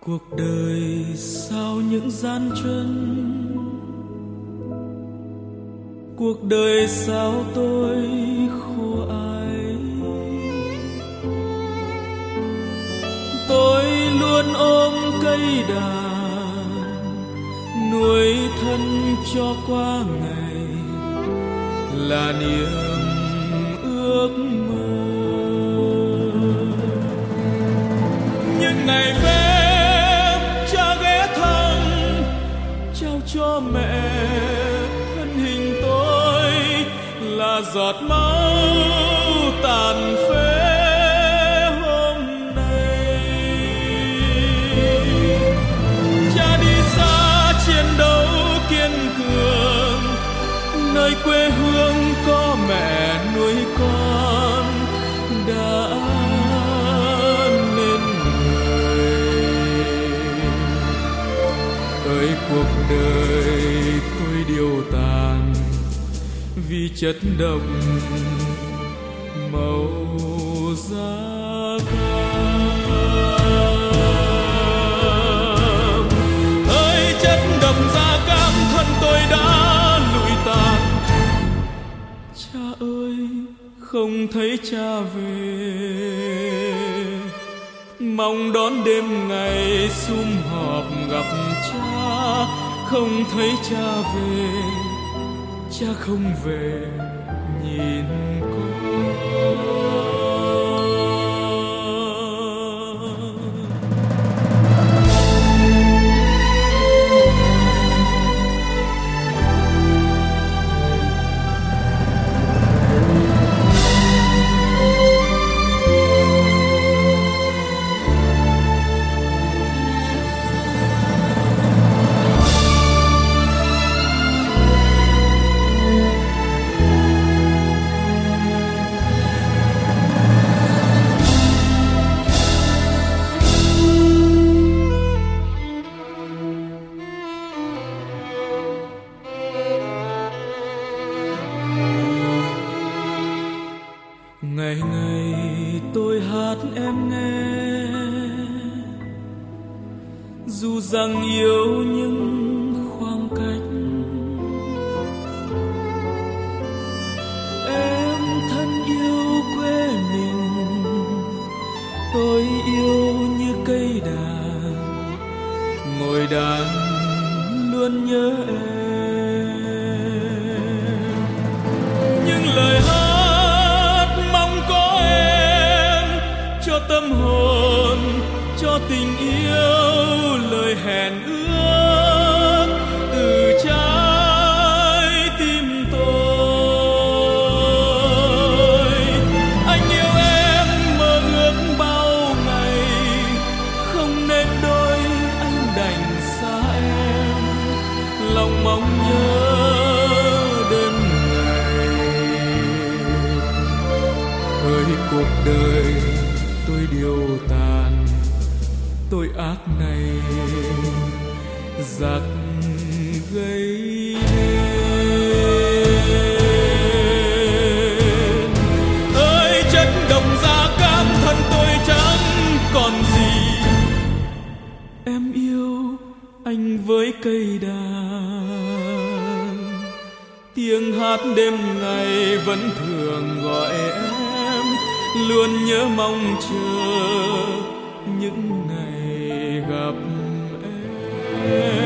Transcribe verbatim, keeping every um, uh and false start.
cuộc đời sao những gian truân, cuộc đời sao tôi khổ ái. Tôi luôn ôm cây đàn nuôi thân cho qua ngày, là niềm ước mơ. Những ngày phép cha ghé thăm, trao cho mẹ thân hình tôi, là giọt máu tàn phế hôm nay. Cha đi xa chiến đấu kiên cường, nơi quê hương có mẹ nuôi con đã nên người. Ơi cuộc đời tôi điều tàn vì chất độc màu da cam. Ơi chất độc da cam thân tôi đã lụi tàn. Cha ơi không thấy cha về, mong đón đêm ngày sum họp gặp cha. Không thấy cha về, cha không về nhìn con. Ngày ngày tôi hát em nghe, dù rằng yêu những khoảng cách. Em thân yêu quê mình, tôi yêu như cây đàn, ngồi đàn luôn nhớ em. Những lời hát cho tâm hồn, cho tình yêu, lời hẹn ước từ trái tim tôi. Anh yêu em mơ ước bao ngày, không nên đôi anh đành xa em, lòng mong nhớ đêm ngày. Ơi cuộc đời tôi điều tàn, tôi ác này giặc gây nên. Ơi chất độc da cam thân tôi chẳng còn gì. Em yêu anh với cây đàn, tiếng hát đêm ngày vẫn thường gọi em, luôn nhớ mong chờ những ngày gặp em.